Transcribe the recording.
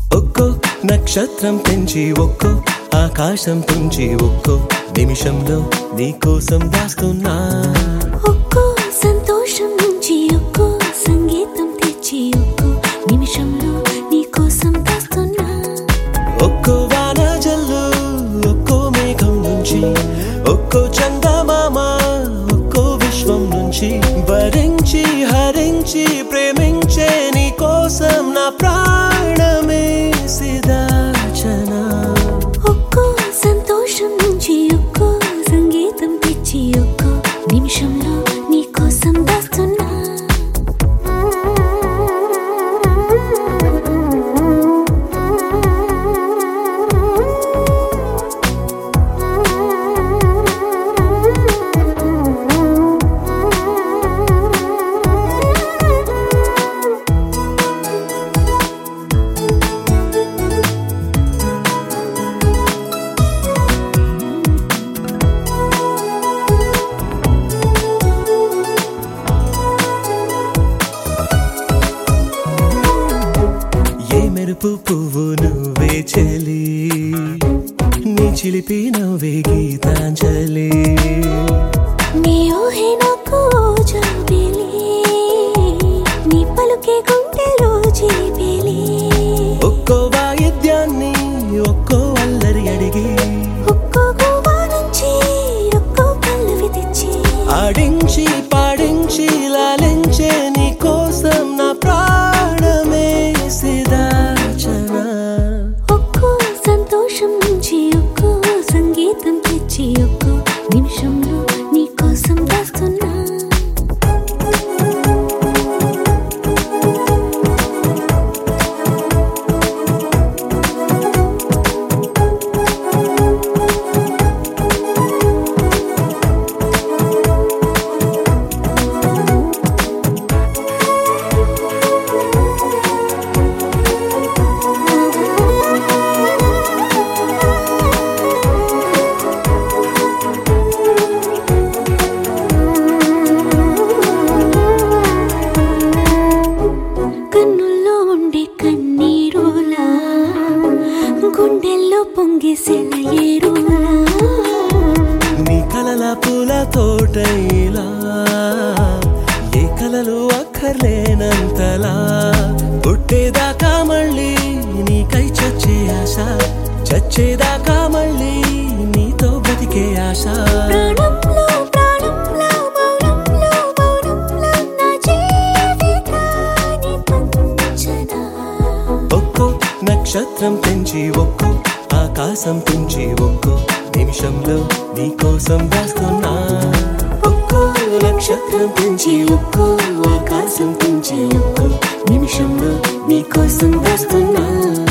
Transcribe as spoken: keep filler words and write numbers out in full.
ఒక్కో నక్షత్రం పెంచి ఒక్కో ఆకాశం తుంచి ఒక్కో నిమిషంలో నీ కోసం దాస్తున్నా. ఒక్కో సంతోషం నుంచి ఒక్కో సంగీతం తెచ్చి ఒక్కో నిమిషంలో నీ కోసం దాస్తున్నా. ఒక్కో వాన జల్లు ఒక్కో మేఘం నుంచి ఒక్కో చందమామ ఒక్కో విశ్వం నుంచి భరించి హరించి ప్రేమించే నీ కోసం నా ప్రాణమే సిదాచనా. ఒక్కో సంతోషం నుంచి ఒక్కో సంగీతం తెచ్చి ఒక్కో నిమిషంలో నీ కోసం దాస్తున్నా. మెరుపు పువ్వు నువ్వే చెలి నీ చిలిపి నవ్వే గీతాంజలి. నీ ఊహే నాకు జాబిలి నీ పలుకే గుండెలో జీబిలి. ఒక్కో వాయిద్యాన్ని ఒక్కో అల్లరి అడిగి ఒక్కో గోవా నుంచి ఒక్కో పల్లవి తెచ్చి ఆడించి పాడించి లాలించే నీ కోసం నా ప్రాణమే సిదాచనా. ఒక్కో సంతోషం నుంచి ఒక్కో సంగీతం తెచ్చి ఒక్కో నిమిషంలో నీ కోసం దాస్తున్నా. కన్నుల్లో ఉండే కన్నీరులా గుండెల్లో పొంగేసేల ఏరులా నీ కలల పూల తోటైలా ఏ కలలు అక్కర్లేనంతలా పుట్టేదాకా మళ్ళీ నీకై చచ్చే ఆశ చచ్చేదాకా మళ్ళీ నీతో బతికే ఆశ. ప్రాణంలో ప్రాణంలో మౌనంలో మౌనంలో నా జీవితాన్ని పంచనా. ఒక్కో నక్షత్రం పెంచి ఒక్కో ఆకాశం తుంచి ఒక్కో నిమిషంలో నీ కోసం దాస్తున్నా. ఒక్కో నక్షత్రం పెంచి ఒక్కో ఆకాశం తుంచి ఒక్కో నిమిషంలో నీ కోసం దాస్తున్నా.